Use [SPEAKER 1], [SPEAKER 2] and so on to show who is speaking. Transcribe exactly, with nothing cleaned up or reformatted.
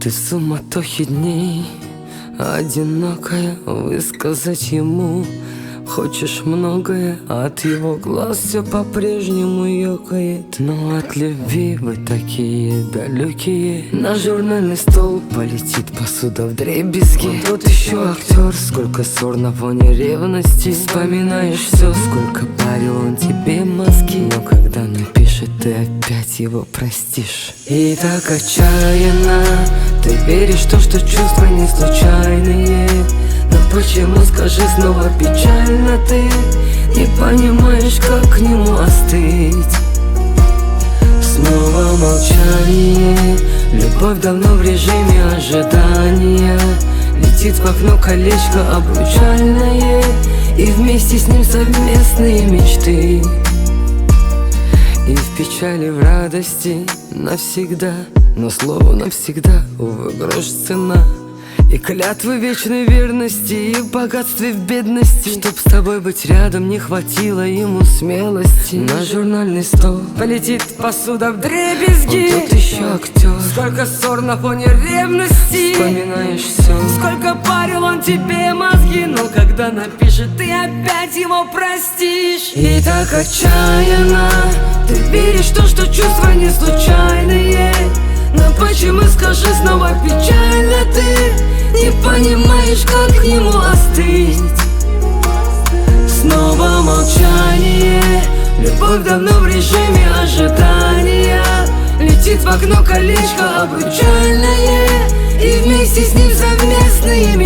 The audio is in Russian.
[SPEAKER 1] Ты в суматохе дней, одинокая, высказать ему хочешь многое, от его глаз все по-прежнему ёкает. Но от любви вы такие далекие. На журнальный стол полетит посуда вдребезги. Вот тот еще актер, сколько ссор на фоне ревности. Вспоминаешь все, сколько парил он тебе мозги. Но когда напишет, ты опять его простишь. И так отчаянно ты веришь в то, что чувства не случайные. Но почему, скажи, снова печально ты не понимаешь, как к нему остыть? Снова молчание, любовь давно в режиме ожидания. Летит в окно колечко обручальное, и вместе с ним совместные мечты. И в печали, в радости навсегда, но слову навсегда, увы, грош цена. И клятвы вечной верности, и в богатстве, в бедности. Чтоб с тобой быть рядом, не хватило ему смелости. На журнальный стол полетит посуда вдребезги. Вот тут еще актер, сколько ссор на фоне ревности. Вспоминаешь все, сколько парил он тебе мозги. Но когда напишет, ты опять его простишь. И так отчаянно ты веришь в то, что чувства не случайные. Но почему, скажи, снова печально ты не понимаешь, как к нему остыть? Снова молчание, любовь давно в режиме ожидания. Летит в окно колечко обручальное, и вместе с ним совместные мечты.